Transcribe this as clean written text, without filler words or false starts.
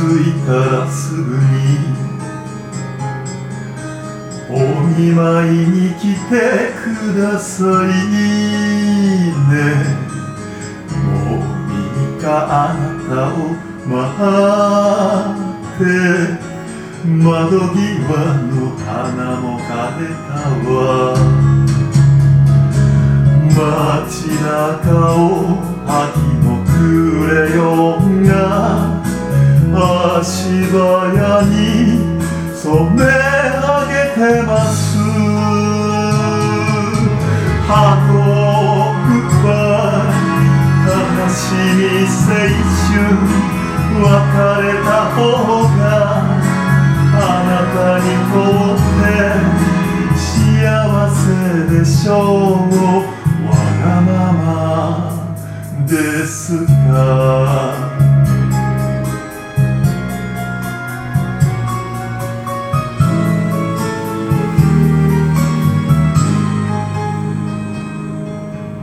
いたらすぐにお見舞いに来てくださいね。もう3日あなたを待って窓際の花も枯れたわ。街中を秋のクレヨンが足早に染め上げてます。ハートグッバイ悲しみ青春別れた方があなたにとって幸せでしょう。